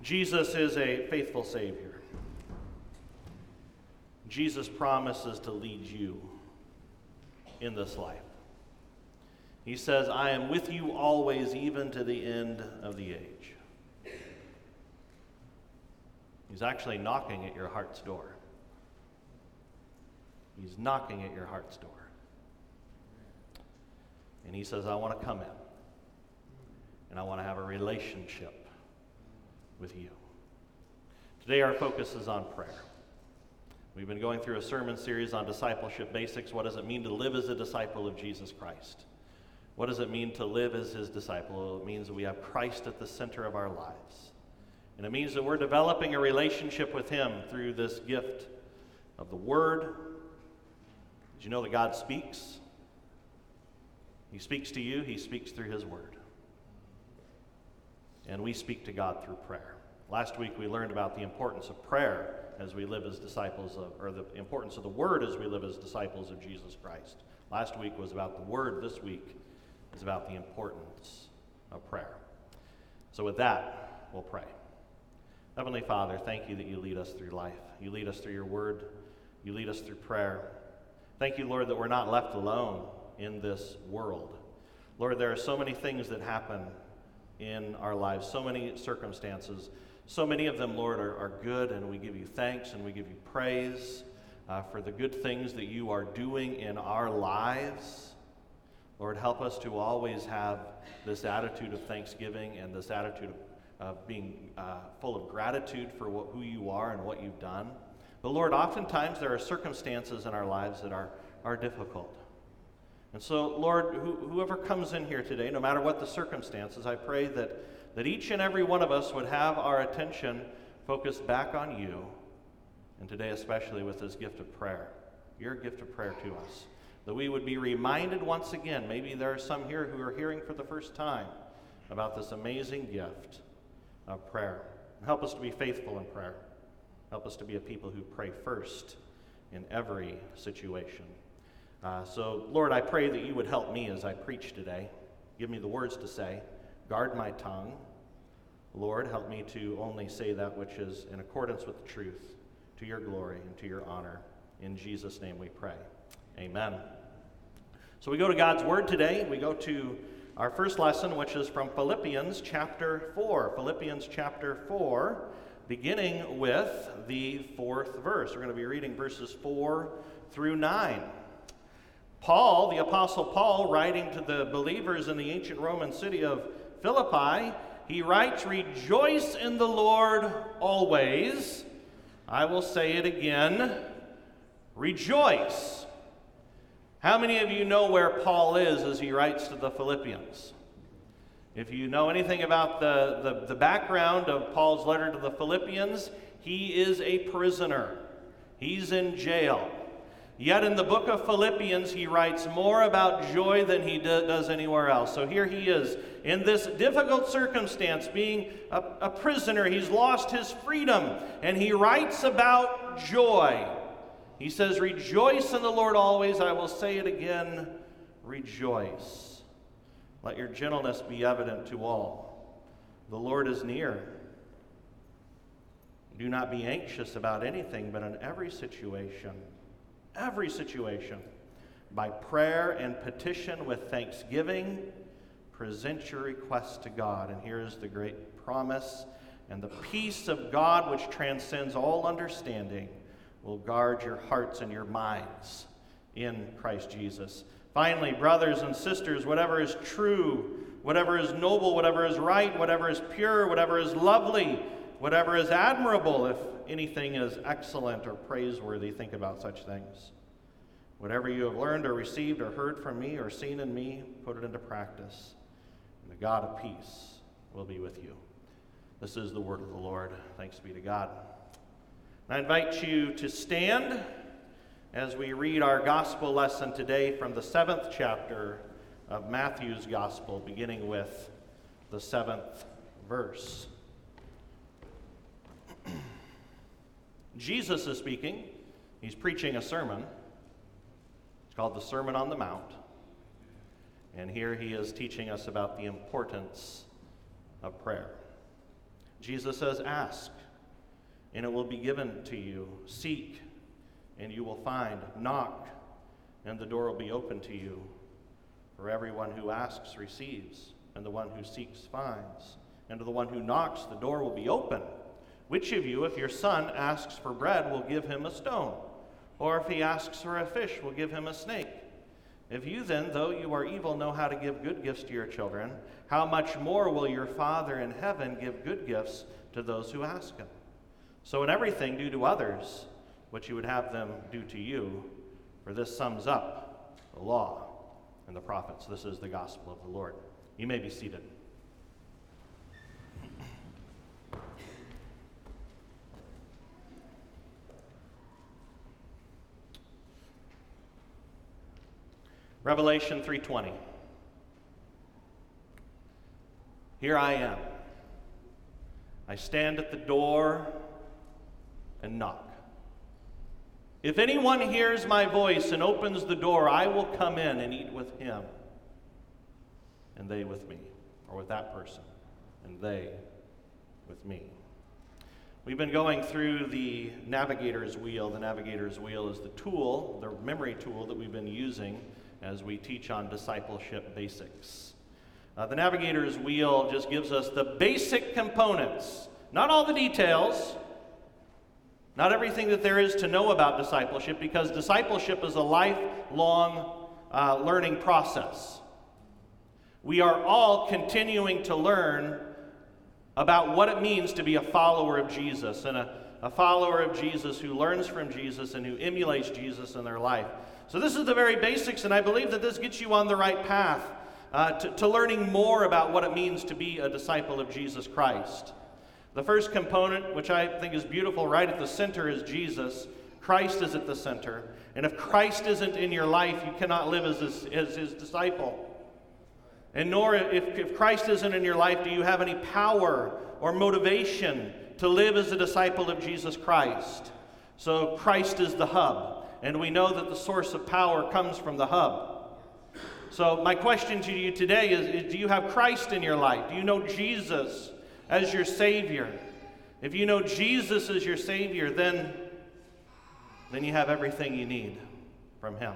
Jesus is a faithful Savior. Jesus promises to lead you in this life. He says, I am with you always, even to the end of the age. He's actually knocking at your heart's door. He's knocking at your heart's door. And he says, I want to come in. And I want to have a relationship with you. Today our focus is on prayer. We've been going through a sermon series on discipleship basics. What does it mean to live as a disciple of Jesus Christ? What does it mean to live as his disciple? Well, it means that we have Christ at the center of our lives. And it means that we're developing a relationship with him through this gift of the Word. Did you know that God speaks? He speaks to you. He speaks through his Word. And we speak to God through prayer. Last week we learned about the importance of prayer as we live as disciples of, or the importance of the Word as we live as disciples of Jesus Christ. Last week was about the Word. This week is about the importance of prayer. So with that, we'll pray. Heavenly Father, thank you that you lead us through life. You lead us through your Word. You lead us through prayer. Thank you, Lord, that we're not left alone in this world. Lord, there are so many things that happen in our lives, so many circumstances. So many of them, Lord, are good, and we give you thanks and we give you praise for the good things that you are doing in our lives. Lord, help us to always have this attitude of thanksgiving and this attitude of being full of gratitude for who you are and what you've done. But Lord, oftentimes there are circumstances in our lives that are difficult. And so, Lord, whoever comes in here today, no matter what the circumstances, I pray that each and every one of us would have our attention focused back on you, and today especially with this gift of prayer, your gift of prayer to us, that we would be reminded once again, maybe there are some here who are hearing for the first time about this amazing gift of prayer. Help us to be faithful in prayer. Help us to be a people who pray first in every situation. So, Lord, I pray that you would help me as I preach today. Give me the words to say. Guard my tongue. Lord, help me to only say that which is in accordance with the truth, to your glory and to your honor. In Jesus' name we pray. Amen. So we go to God's Word today. We go to our first lesson, which is from Philippians chapter 4. Philippians chapter 4, beginning with the 4th verse. We're going to be reading verses 4 through 9. Paul, the Apostle Paul, writing to the believers in the ancient Roman city of Philippi, he writes, "Rejoice in the Lord always." I will say it again, rejoice. How many of you know where Paul is as he writes to the Philippians? If you know anything about the background of Paul's letter to the Philippians, he is a prisoner. He's in jail. Yet in the book of Philippians, he writes more about joy than he does anywhere else. So here he is in this difficult circumstance, being a prisoner. He's lost his freedom, and he writes about joy. He says, "Rejoice in the Lord always." I will say it again, rejoice. Let your gentleness be evident to all. The Lord is near. Do not be anxious about anything, but in every situation, by prayer and petition with thanksgiving, present your requests to God. And here's the great promise. And the peace of God, which transcends all understanding, will guard your hearts and your minds in Christ Jesus. Finally, brothers and sisters, whatever is true, whatever is noble, whatever is right, whatever is pure, whatever is lovely, whatever is admirable, if anything is excellent or praiseworthy, think about such things. Whatever you have learned or received or heard from me or seen in me, put it into practice. And the God of peace will be with you. This is the word of the Lord. Thanks be to God. And I invite you to stand as we read our gospel lesson today from the 7th chapter of Matthew's gospel, beginning with the 7th verse. Jesus is speaking. He's preaching a sermon. It's called the Sermon on the Mount. And here he is teaching us about the importance of prayer. Jesus says, ask, and it will be given to you. Seek, and you will find. Knock, and the door will be open to you. For everyone who asks receives, and the one who seeks finds. And to the one who knocks, the door will be open. Which of you, if your son asks for bread, will give him a stone? Or if he asks for a fish, will give him a snake? If you then, though you are evil, know how to give good gifts to your children, how much more will your Father in heaven give good gifts to those who ask him? So in everything, do to others what you would have them do to you, for this sums up the law and the prophets. This is the gospel of the Lord. You may be seated. Revelation 3:20. Here I am. I stand at the door and knock. If anyone hears my voice and opens the door, I will come in and eat with him, and they with me, or with that person, and they with me. We've been going through the navigator's wheel. The navigator's wheel is the tool, the memory tool that we've been using as we teach on discipleship basics. The navigator's wheel just gives us the basic components, not all the details, not everything that there is to know about discipleship, because discipleship is a lifelong learning process. We are all continuing to learn about what it means to be a follower of Jesus, and a follower of Jesus who learns from Jesus and who emulates Jesus in their life. So this is the very basics, and I believe that this gets you on the right path to learning more about what it means to be a disciple of Jesus Christ. The first component, which I think is beautiful, right at the center is Jesus. Christ is at the center. And if Christ isn't in your life, you cannot live as his disciple. And nor, if Christ isn't in your life, do you have any power or motivation to live as a disciple of Jesus Christ. So Christ is the hub. And we know that the source of power comes from the hub. So my question to you today is do you have Christ in your life? Do you know Jesus as your Savior? If you know Jesus as your Savior, then you have everything you need from Him.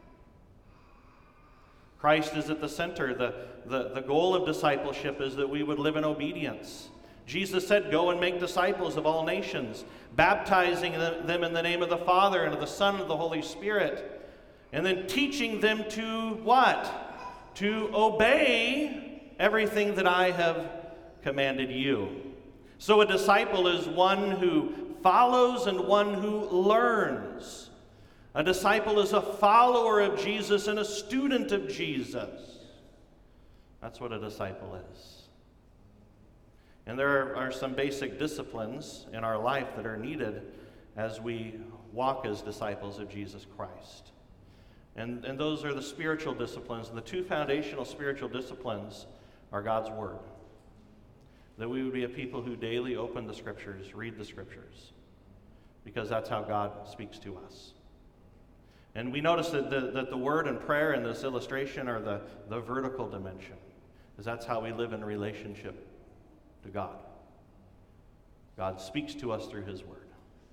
Christ is at the center. The goal of discipleship is that we would live in obedience. Jesus said, "Go and make disciples of all nations, baptizing them in the name of the Father and of the Son and of the Holy Spirit, and then teaching them to what? To obey everything that I have commanded you." So a disciple is one who follows and one who learns. A disciple is a follower of Jesus and a student of Jesus. That's what a disciple is. And there are some basic disciplines in our life that are needed as we walk as disciples of Jesus Christ. And those are the spiritual disciplines. And the two foundational spiritual disciplines are God's Word. That we would be a people who daily open the Scriptures, read the Scriptures, because that's how God speaks to us. And we notice that the Word and prayer in this illustration are the vertical dimension, because that's how we live in relationship to God. God speaks to us through His Word.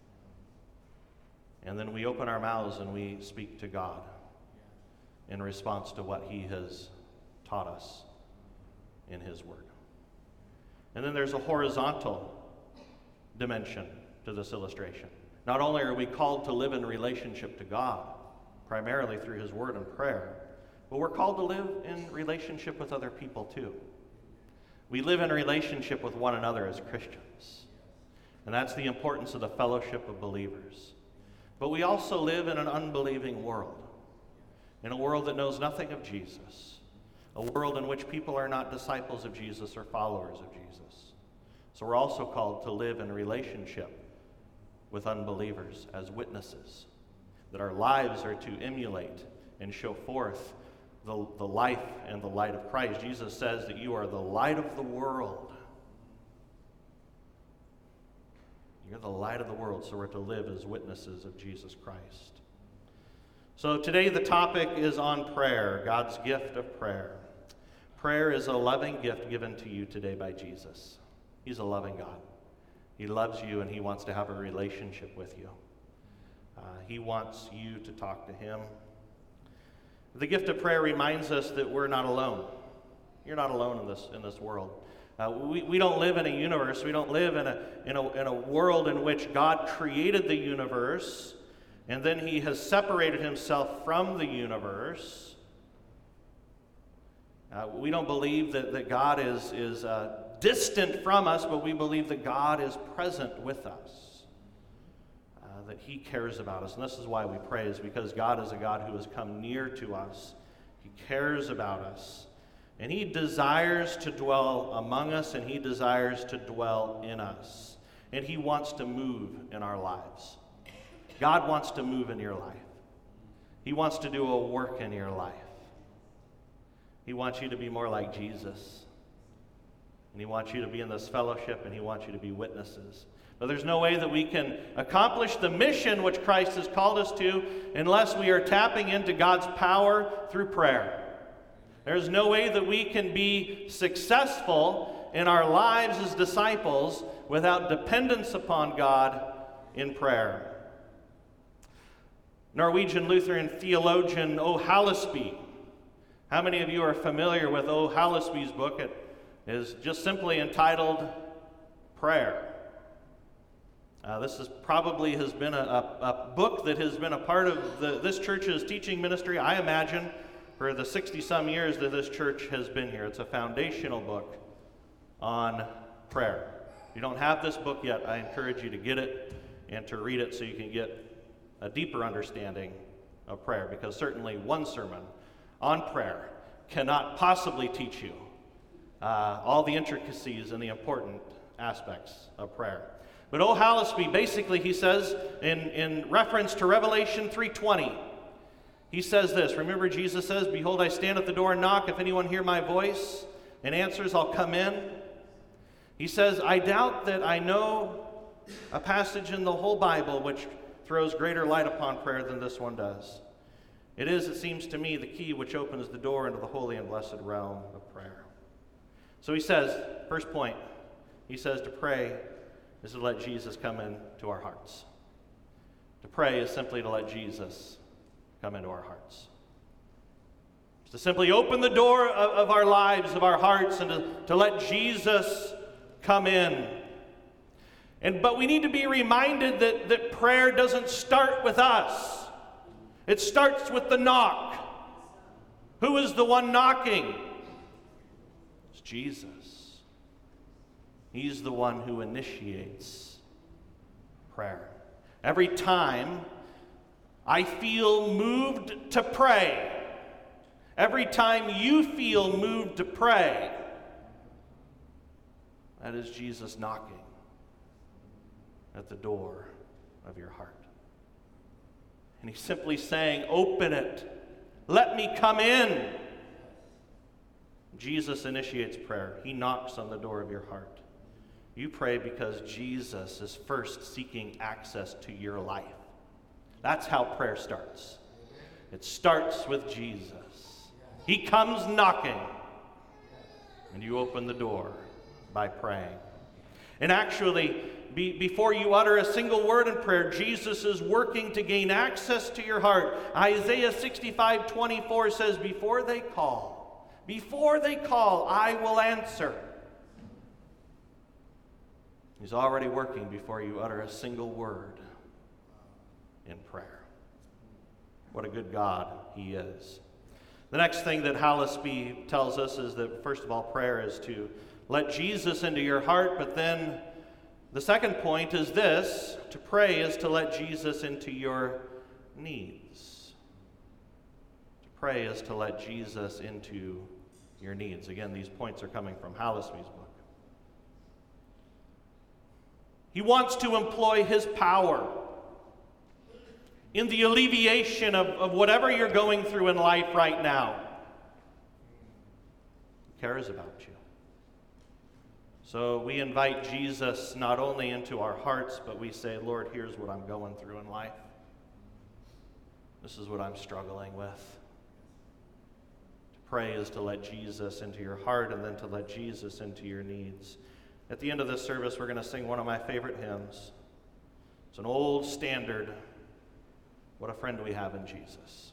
And then we open our mouths and we speak to God in response to what He has taught us in His Word. And then there's a horizontal dimension to this illustration. Not only are we called to live in relationship to God, primarily through His Word and prayer, but we're called to live in relationship with other people too. We live in a relationship with one another as Christians. And that's the importance of the fellowship of believers. But we also live in an unbelieving world. In a world that knows nothing of Jesus. A world in which people are not disciples of Jesus or followers of Jesus. So we're also called to live in a relationship with unbelievers as witnesses. That our lives are to emulate and show forth the life and the light of Christ. Jesus says that you are the light of the world. You're the light of the world, so we're to live as witnesses of Jesus Christ. So today the topic is on prayer, God's gift of prayer. Prayer is a loving gift given to you today by Jesus. He's a loving God. He loves you and he wants to have a relationship with you. He wants you to talk to him. The gift of prayer reminds us that we're not alone. You're not alone in this world. We don't live in a universe. We don't live in a world in which God created the universe and then he has separated himself from the universe. We don't believe that God is distant from us, but we believe that God is present with us, that he cares about us. And this is why we pray, is because God is a God who has come near to us. He cares about us. And he desires to dwell among us, and he desires to dwell in us. And he wants to move in our lives. God wants to move in your life. He wants to do a work in your life. He wants you to be more like Jesus. And he wants you to be in this fellowship, and he wants you to be witnesses. But there's no way that we can accomplish the mission which Christ has called us to unless we are tapping into God's power through prayer. There's no way that we can be successful in our lives as disciples without dependence upon God in prayer. Norwegian Lutheran theologian O. Hallesby. How many of you are familiar with O. Hallesby's book? It is just simply entitled Prayer. This has been a book that has been a part of this church's teaching ministry, I imagine, for the 60-some years that this church has been here. It's a foundational book on prayer. If you don't have this book yet, I encourage you to get it and to read it so you can get a deeper understanding of prayer, because certainly one sermon on prayer cannot possibly teach you all the intricacies and the important aspects of prayer. But O. Hallesby, basically, he says, in reference to Revelation 3:20, he says this. Remember, Jesus says, "Behold, I stand at the door and knock. If anyone hear my voice and answers, I'll come in." He says, "I doubt that I know a passage in the whole Bible which throws greater light upon prayer than this one does. It is, it seems to me, the key which opens the door into the holy and blessed realm of prayer." So he says, first point, he says to pray is to let Jesus come into our hearts. To pray is simply to let Jesus come into our hearts. It's to simply open the door of our lives, of our hearts, and to let Jesus come in. But we need to be reminded that prayer doesn't start with us. It starts with the knock. Who is the one knocking? It's Jesus. He's the one who initiates prayer. Every time I feel moved to pray, every time you feel moved to pray, that is Jesus knocking at the door of your heart. And he's simply saying, "Open it. Let me come in." Jesus initiates prayer. He knocks on the door of your heart. You pray because Jesus is first seeking access to your life. That's how prayer starts. It starts with Jesus. He comes knocking, and you open the door by praying. And actually, before you utter a single word in prayer, Jesus is working to gain access to your heart. Isaiah 65:24 says, before they call, I will answer. He's already working before you utter a single word in prayer. What a good God he is. The next thing that Hallesby tells us is that, first of all, prayer is to let Jesus into your heart, but then the second point is this: to pray is to let Jesus into your needs. To pray is to let Jesus into your needs. Again, these points are coming from Hallesby's book. He wants to employ his power in the alleviation of whatever you're going through in life right now. He cares about you. So we invite Jesus not only into our hearts, but we say, Lord, here's what I'm going through in life. This is what I'm struggling with. To pray is to let Jesus into your heart, and then to let Jesus into your needs. At the end of this service, we're going to sing one of my favorite hymns. It's an old standard. What a friend we have in Jesus.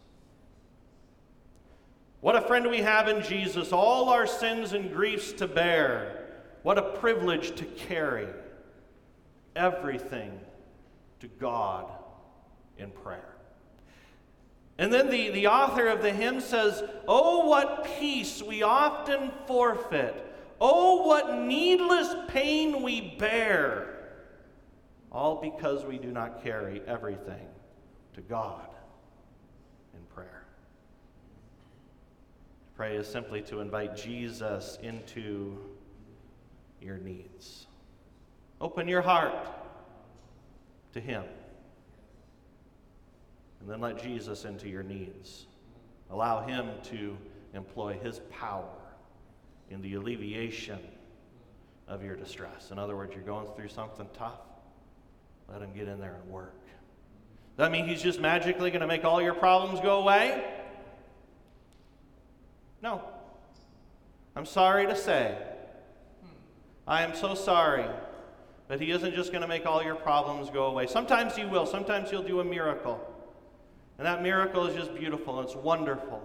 What a friend we have in Jesus, all our sins and griefs to bear. What a privilege to carry everything to God in prayer. And then the author of the hymn says, "Oh, what peace we often forfeit. Oh, what needless pain we bear. All because we do not carry everything to God in prayer." Pray is simply to invite Jesus into your needs. Open your heart to Him. And then let Jesus into your needs. Allow Him to employ His power in the alleviation of your distress. In other words, you're going through something tough. Let Him get in there and work. Does that mean He's just magically going to make all your problems go away? No. I'm sorry to say. I am so sorry. But He isn't just going to make all your problems go away. Sometimes He will. Sometimes He'll do a miracle. And that miracle is just beautiful and it's wonderful.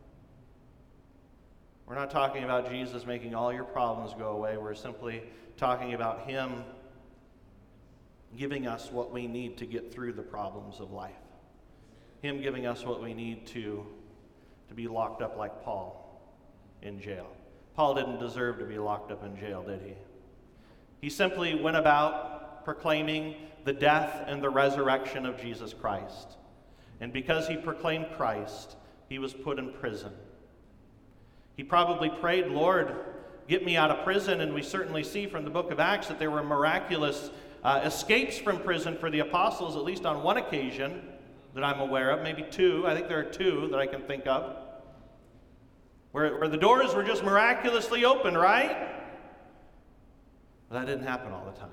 We're not talking about Jesus making all your problems go away. We're simply talking about Him giving us what we need to get through the problems of life. Him giving us what we need to be locked up like Paul in jail. Paul didn't deserve to be locked up in jail, did he? He simply went about proclaiming the death and the resurrection of Jesus Christ. And because he proclaimed Christ, he was put in prison. He probably prayed, "Lord, get me out of prison." And we certainly see from the book of Acts that there were miraculous escapes from prison for the apostles, at least on one occasion that I'm aware of, maybe two. I think there are two that I can think of, where the doors were just miraculously opened, right? But that didn't happen all the time.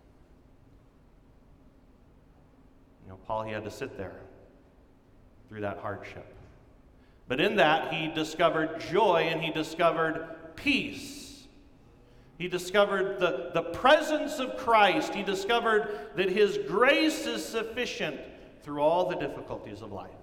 Paul, he had to sit there through that hardship. But in that, he discovered joy and he discovered peace. He discovered the presence of Christ. He discovered that His grace is sufficient through all the difficulties of life.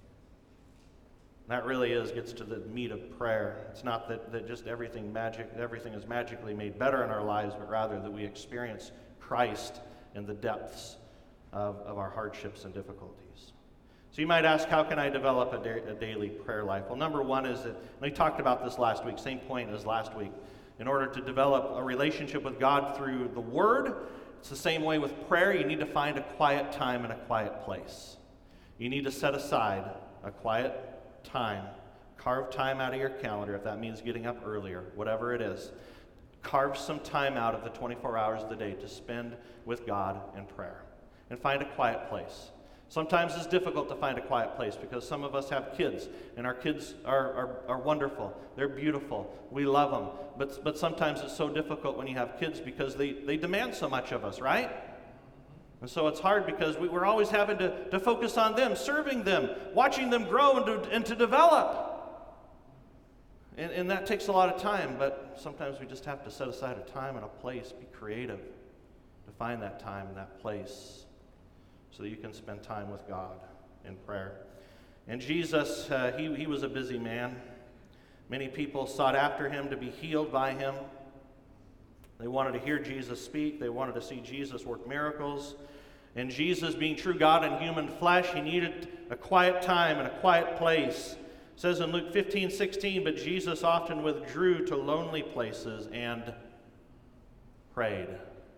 That really gets to the meat of prayer. It's not that just everything is magically made better in our lives, but rather that we experience Christ in the depths of our hardships and difficulties. So you might ask, how can I develop a daily prayer life? Well, number one is that, we talked about this last week, same point as last week. In order to develop a relationship with God through the Word, it's the same way with prayer. You need to find a quiet time and a quiet place. You need to set aside a quiet time. Carve time out of your calendar, if that means getting up earlier, whatever it is. Carve some time out of the 24 hours of the day to spend with God in prayer. And find a quiet place. Sometimes it's difficult to find a quiet place because some of us have kids, and our kids are wonderful. They're beautiful. We love them. But sometimes it's so difficult when you have kids because they demand so much of us, right? And so it's hard because we're always having to focus on them, serving them, watching them grow and to develop. And that takes a lot of time, but sometimes we just have to set aside a time and a place, be creative to find that time and that place, so that you can spend time with God in prayer. And Jesus, he was a busy man. Many people sought after Him to be healed by Him. They wanted to hear Jesus speak. They wanted to see Jesus work miracles. And Jesus, being true God in human flesh, He needed a quiet time and a quiet place. It says in Luke 15:16, "But Jesus often withdrew to lonely places and prayed."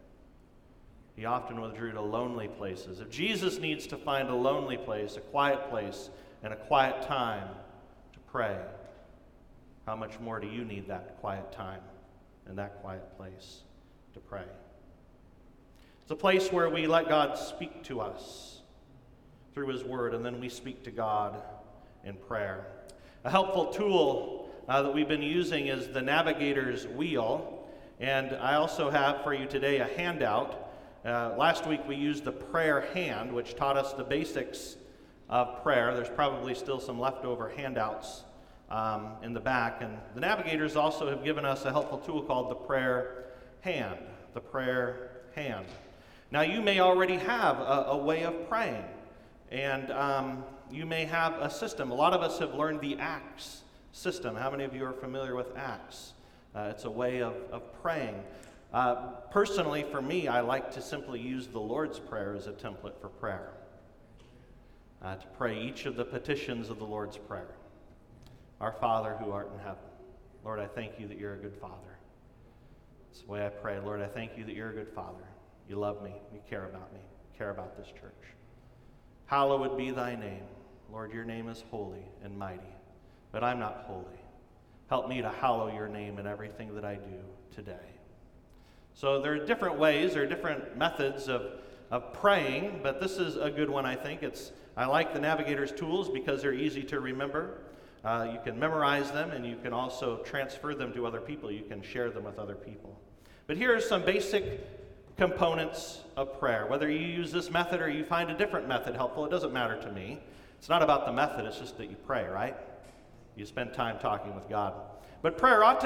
He often withdrew to lonely places. If Jesus needs to find a lonely place, a quiet place, and a quiet time to pray, how much more do you need that quiet time and that quiet place to pray? It's a place where we let God speak to us through His Word, and then we speak to God in prayer. A helpful tool that we've been using is the Navigator's Wheel, and I also have for you today a handout. Last week we used the prayer hand, which taught us the basics of prayer. There's probably still some leftover handouts in the back. And the Navigators also have given us a helpful tool called the prayer hand. the prayer hand. Now, you may already have a way of praying, and you may have a system. A lot of us have learned the ACTS system. How many of you are familiar with ACTS? It's a way of praying. Personally, for me, I like to simply use the Lord's Prayer as a template for prayer. To pray each of the petitions of the Lord's Prayer. Our Father who art in heaven. Lord, I thank you that you're a good Father. That's the way I pray. Lord, I thank you that you're a good Father. You love me. You care about me. You care about this church. Hallowed be thy name. Lord, your name is holy and mighty, but I'm not holy. Help me to hallow your name in everything that I do today. So there are different ways, there are different methods of praying, but this is a good one, I think. I like the Navigator's tools because they're easy to remember. You can memorize them, and you can also transfer them to other people. You can share them with other people. But here are some basic components of prayer. Whether you use this method or you find a different method helpful, it doesn't matter to me. It's not about the method, it's just that you pray, right? You spend time talking with God. But prayer ought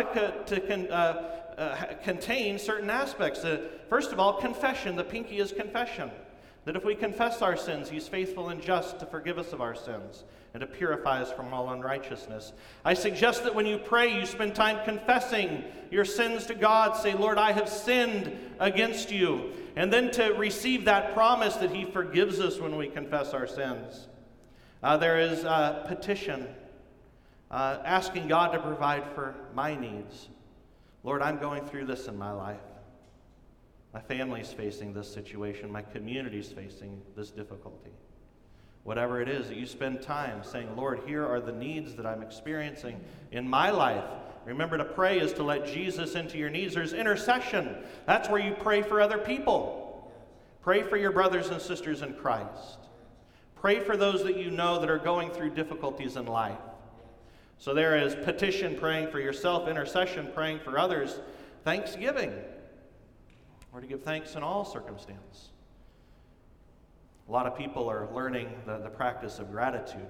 to contain certain aspects. First of all, confession. The pinky is confession. That if we confess our sins, he's faithful and just to forgive us of our sins and to purify us from all unrighteousness. I suggest that when you pray, you spend time confessing your sins to God. Say, Lord, I have sinned against you. And then to receive that promise that he forgives us when we confess our sins. There is petition. Asking God to provide for my needs. Lord, I'm going through this in my life. My family's facing this situation. My community's facing this difficulty. Whatever it is that you spend time saying, Lord, here are the needs that I'm experiencing in my life. Remember, to pray is to let Jesus into your needs. There's intercession. That's where you pray for other people. Pray for your brothers and sisters in Christ. Pray for those that you know that are going through difficulties in life. So there is petition, praying for yourself, intercession, praying for others, thanksgiving, or to give thanks in all circumstance. A lot of people are learning the practice of gratitude.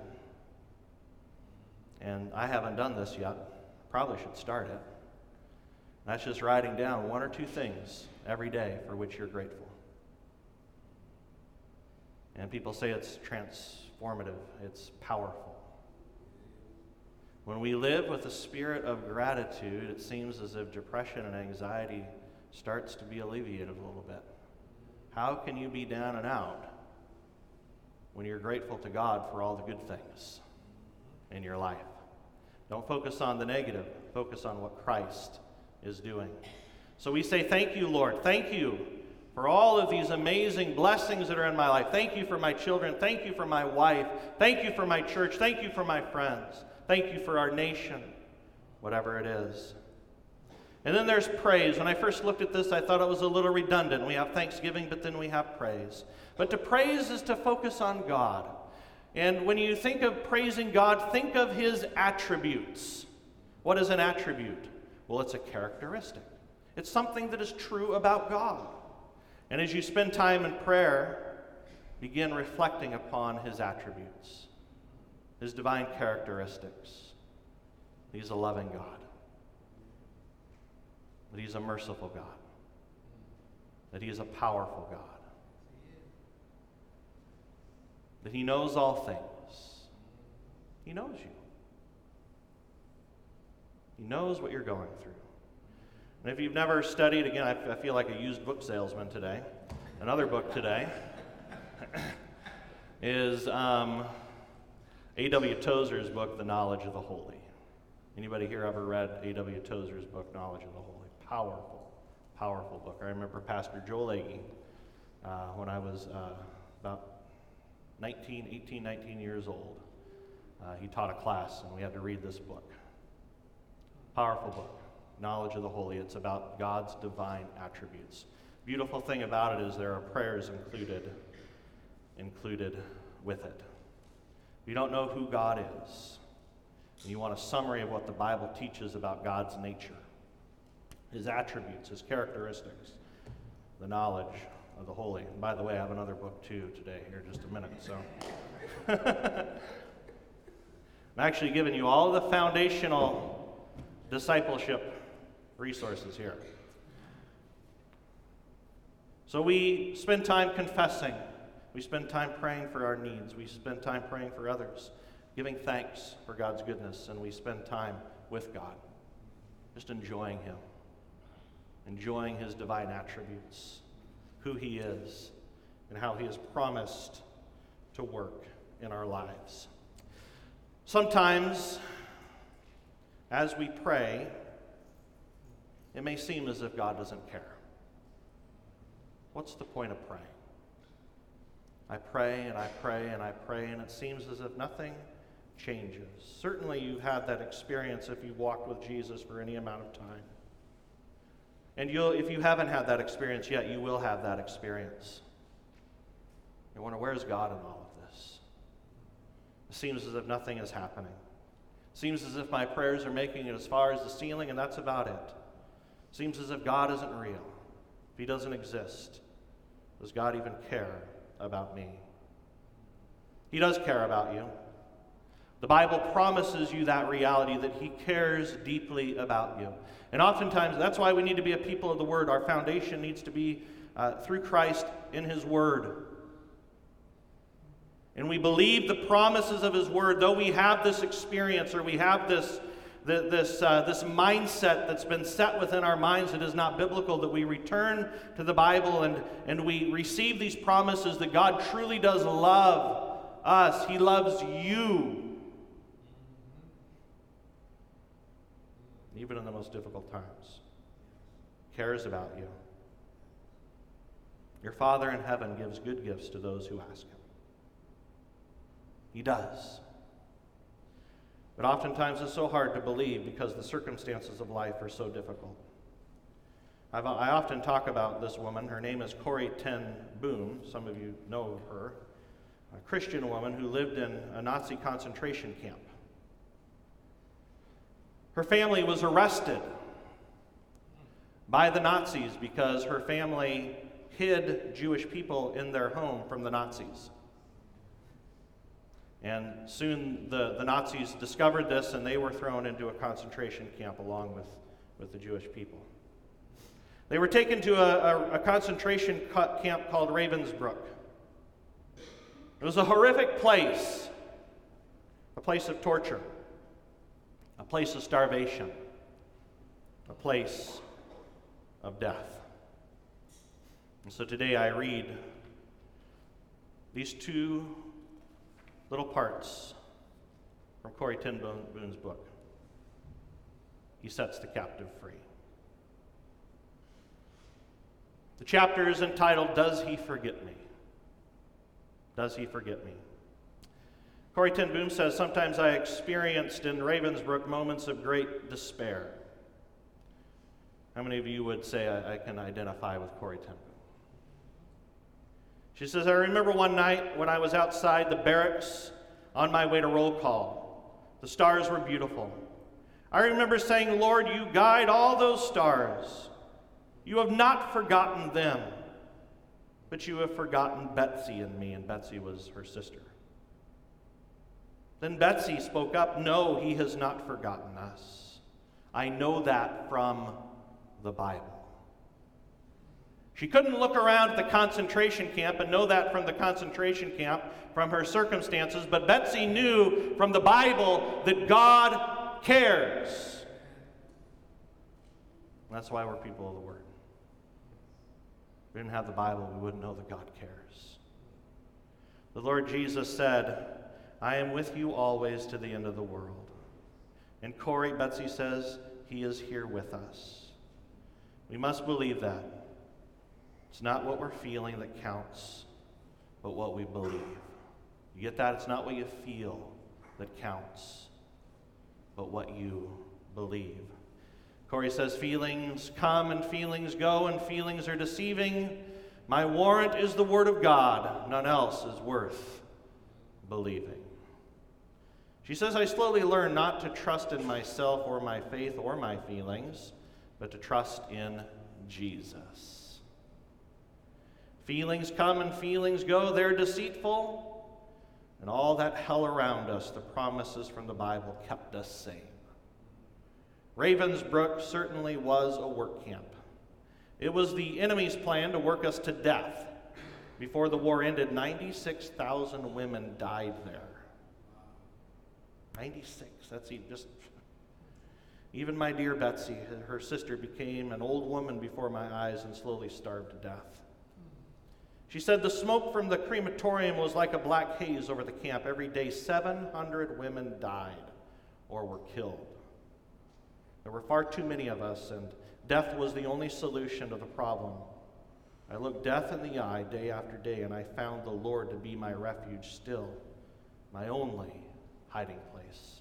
And I haven't done this yet. Probably should start it. That's just writing down one or two things every day for which you're grateful. And people say it's transformative, it's powerful. When we live with a spirit of gratitude, it seems as if depression and anxiety starts to be alleviated a little bit. How can you be down and out when you're grateful to God for all the good things in your life? Don't focus on the negative. Focus on what Christ is doing. So we say, thank you, Lord. Thank you for all of these amazing blessings that are in my life. Thank you for my children. Thank you for my wife. Thank you for my church. Thank you for my friends. Thank you for our nation, whatever it is. And then there's praise. When I first looked at this, I thought it was a little redundant. We have thanksgiving, but then we have praise. But to praise is to focus on God. And when you think of praising God, think of his attributes. What is an attribute? Well, it's a characteristic. It's something that is true about God. And as you spend time in prayer, begin reflecting upon his attributes, his divine characteristics. He's a loving God. That he's a merciful God. That he is a powerful God. That he knows all things. He knows you. He knows what you're going through. And if you've never studied, again, I feel like a used book salesman today. Another book today is A.W. Tozer's book, The Knowledge of the Holy. Anybody here ever read A.W. Tozer's book, Knowledge of the Holy? Powerful, powerful book. I remember Pastor Joel Agee, when I was about 18, 19 years old. He taught a class, and we had to read this book. Powerful book, Knowledge of the Holy. It's about God's divine attributes. Beautiful thing about it is there are prayers included with it. If you don't know who God is, and you want a summary of what the Bible teaches about God's nature, his attributes, his characteristics, the knowledge of the holy. And by the way, I have another book too today, here in just a minute. So I'm actually giving you all of the foundational discipleship resources here. So we spend time confessing. We spend time praying for our needs. We spend time praying for others, giving thanks for God's goodness, and we spend time with God, just enjoying Him, enjoying His divine attributes, who He is, and how He has promised to work in our lives. Sometimes, as we pray, it may seem as if God doesn't care. What's the point of praying? I pray and I pray and I pray, and it seems as if nothing changes. Certainly you've had that experience if you've walked with Jesus for any amount of time. And if you haven't had that experience yet, you will have that experience. You wonder, where's God in all of this? It seems as if nothing is happening. It seems as if my prayers are making it as far as the ceiling, and that's about it. It seems as if God isn't real. If He doesn't exist, does God even care about me? He does care about you. The Bible promises you that reality, that He cares deeply about you. And oftentimes, that's why we need to be a people of the Word. Our foundation needs to be through Christ in His Word. And we believe the promises of His Word, though we have this experience, or we have this mindset that's been set within our minds that is not biblical, that we return to the Bible and we receive these promises that God truly does love us. He loves you. Even in the most difficult times. Cares about you. Your Father in heaven gives good gifts to those who ask Him. He does. But oftentimes it's so hard to believe because the circumstances of life are so difficult. I often talk about this woman. Her name is Corrie ten Boom. Some of you know her. A Christian woman who lived in a Nazi concentration camp. Her family was arrested by the Nazis because her family hid Jewish people in their home from the Nazis. And soon the Nazis discovered this, and they were thrown into a concentration camp along with the Jewish people. They were taken to a concentration camp called Ravensbrück. It was a horrific place, a place of torture, a place of starvation, a place of death. And so today I read these two little parts from Corrie ten Boom's book. He sets the captive free. The chapter is entitled, Does He Forget Me? Does He Forget Me? Corrie ten Boom says, sometimes I experienced in Ravensbrück moments of great despair. How many of you would say I can identify with Corrie ten Boom? She says, I remember one night when I was outside the barracks on my way to roll call. The stars were beautiful. I remember saying, Lord, you guide all those stars. You have not forgotten them, but you have forgotten Betsy and me, and Betsy was her sister. Then Betsy spoke up, no, He has not forgotten us. I know that from the Bible. She couldn't look around at the concentration camp and know that from the concentration camp, from her circumstances, but Betsy knew from the Bible that God cares. And that's why we're people of the Word. If we didn't have the Bible, we wouldn't know that God cares. The Lord Jesus said, I am with you always to the end of the world. And Corrie, Betsy says, He is here with us. We must believe that. It's not what we're feeling that counts, but what we believe. You get that? It's not what you feel that counts, but what you believe. Corrie says, feelings come and feelings go, and feelings are deceiving. My warrant is the Word of God. None else is worth believing. She says, I slowly learned not to trust in myself or my faith or my feelings, but to trust in Jesus. Feelings come and feelings go. They're deceitful. And all that hell around us, the promises from the Bible, kept us safe. Ravensbrück certainly was a work camp. It was the enemy's plan to work us to death. Before the war ended, 96,000 women died there. 96. That's just... Even my dear Betsy, her sister, became an old woman before my eyes and slowly starved to death. She said the smoke from the crematorium was like a black haze over the camp. Every day, 700 women died or were killed. There were far too many of us, and death was the only solution to the problem. I looked death in the eye day after day, and I found the Lord to be my refuge still, my only hiding place.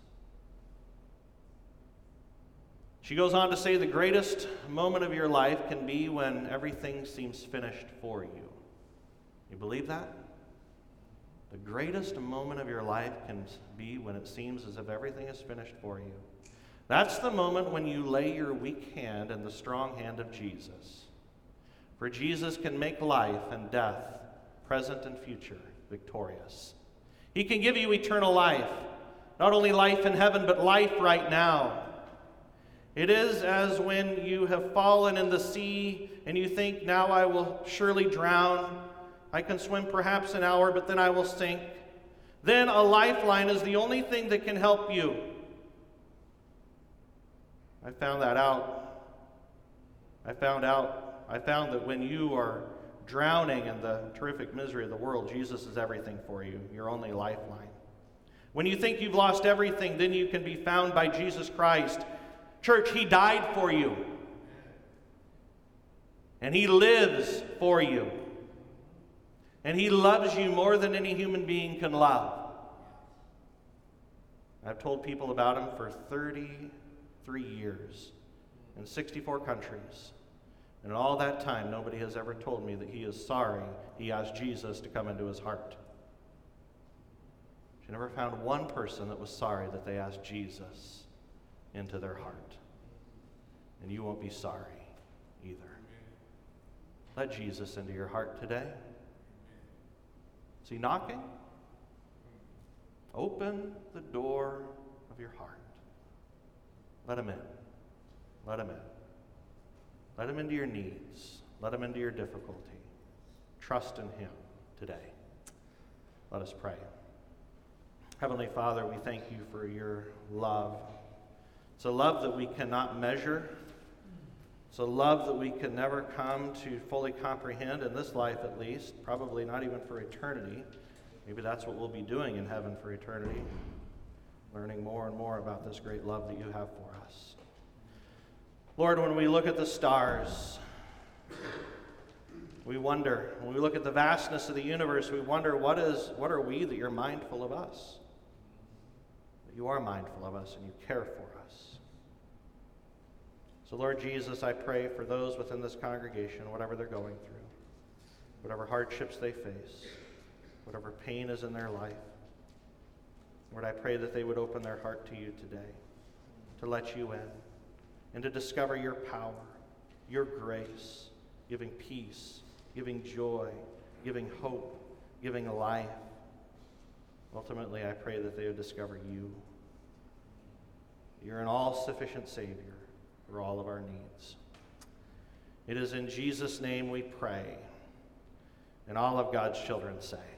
She goes on to say the greatest moment of your life can be when everything seems finished for you. You believe that? The greatest moment of your life can be when it seems as if everything is finished for you. That's the moment when you lay your weak hand in the strong hand of Jesus. For Jesus can make life and death, present and future, victorious. He can give you eternal life, not only life in heaven, but life right now. It is as when you have fallen in the sea and you think, now I will surely drown. I can swim perhaps an hour, but then I will sink. Then a lifeline is the only thing that can help you. I found that out. I found that when you are drowning in the terrific misery of the world, Jesus is everything for you, your only lifeline. When you think you've lost everything, then you can be found by Jesus Christ. Church, He died for you. And He lives for you. And He loves you more than any human being can love. I've told people about Him for 33 years in 64 countries. And in all that time, nobody has ever told me that he is sorry he asked Jesus to come into his heart. She never found one person that was sorry that they asked Jesus into their heart. And you won't be sorry either. Let Jesus into your heart today. Is He knocking? Open the door of your heart. Let Him in. Let Him in. Let Him into your needs. Let Him into your difficulty. Trust in Him today. Let us pray. Heavenly Father, we thank You for Your love. It's a love that we cannot measure. It's a love that we can never come to fully comprehend in this life at least, probably not even for eternity. Maybe that's what we'll be doing in heaven for eternity, learning more and more about this great love that You have for us. Lord, when we look at the stars, we wonder. When we look at the vastness of the universe, we wonder, what are we that You're mindful of us? That You are mindful of us and You care for us. So Lord Jesus, I pray for those within this congregation, whatever they're going through, whatever hardships they face, whatever pain is in their life. Lord, I pray that they would open their heart to You today, to let You in, and to discover Your power, Your grace, giving peace, giving joy, giving hope, giving life. Ultimately, I pray that they would discover You. You're an all-sufficient Savior for all of our needs. It is in Jesus' name we pray, and all of God's children say,